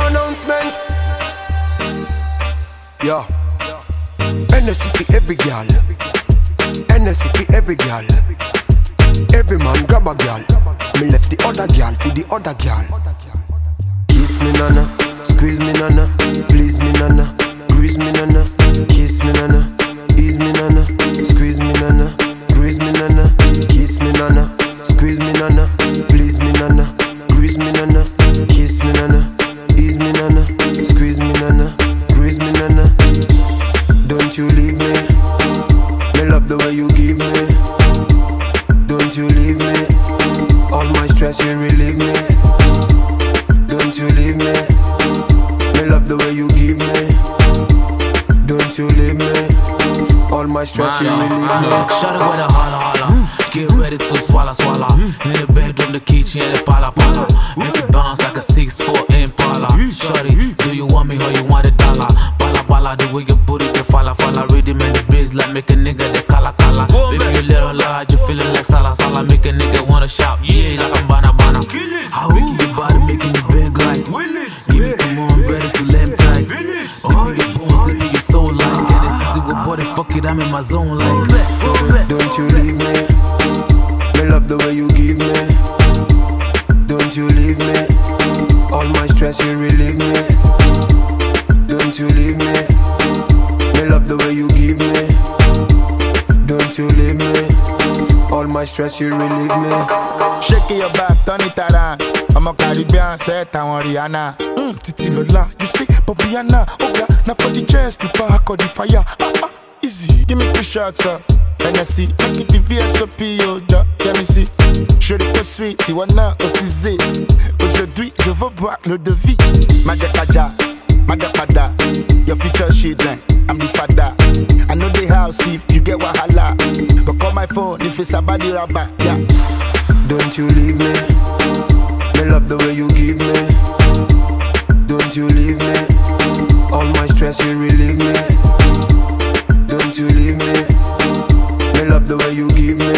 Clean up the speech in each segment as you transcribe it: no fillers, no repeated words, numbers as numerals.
announcement. Yeah. NSC for every girl. NSC for every girl. Every man grab a girl. Me left the other girl for the other girl. Kiss me nana, squeeze me nana, please me nana, grease me nana, kiss me nana, ease me nana, squeeze me nana, grease me nana, kiss me nana, squeeze me nana, please me nana, grease me nana, kiss me nana, ease me nana, squeeze me nana, grease me nana. Don't you leave me, me love the way you give me. Don't you leave me, all my stress you relieve me. Don't you leave me, me love the way you give me. Don't you leave me, all my stress you relieve me. Shut it with a holla holla, get ready to swallow swallow. In the bedroom the kitchen the pala pala. Make it bounce like a 6'4" Impala. Shorty, do you want me or you want a dollar? Bala bala, the way you put it, the falla falla. Rhythm and the biz like make a nigga the kala kala. Baby you little large, you feeling like sala sala. Make a nigga wanna shout, yeah, like I'm bana bana. Making your body, making you big like give me some more, I'm ready to lamb tight. Dipping your bones, dipping your soul like get it easy with body, fuck it, I'm in my zone like. Don't you leave me, me love the way you give me. Don't you leave me, all my stress you relieve me. Don't you leave me, me love the way you give me. Don't you leave me, all my stress you relieve me. Shake your back, turn it around. I'm a Caribbean, set on Rihanna. Titi Lola, you see, Popiana. Oga, now for the chest, the park or the fire. Easy, give me 2 shots up. NSC, make it the VSOP, yo, yeah, me see. Je l'ai pas suite, tu wanna cotiser. Aujourd'hui, je veux boire le devis. Madakaja, Madapada, your future children, I'm the father. I know the house if you get wahala. But call my phone if it's a body rabba, yeah. Don't you leave me, me love the way you give me. Don't you leave me, all my stress you relieve me. Don't you leave me, me love the way you give me.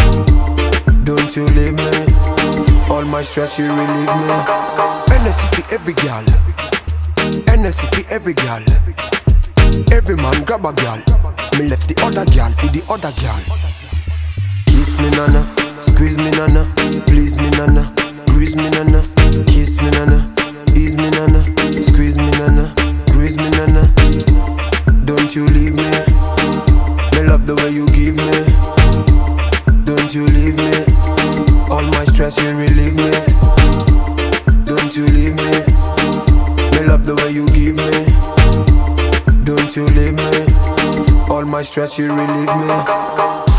Don't you leave me, all my stress you relieve me. NSC for every girl, NSC for every girl. Every man grab a girl, me left the other girl for the other girl. Kiss me nana, squeeze me nana, please me nana, grease me nana, kiss me nana, ease me nana, squeeze me nana, grease me nana. Don't you leave me, me love the way you give me. Don't you leave me, all my stress you relieve me. Don't you leave me, me love the way you give me. Don't you leave me, all my stress you relieve me.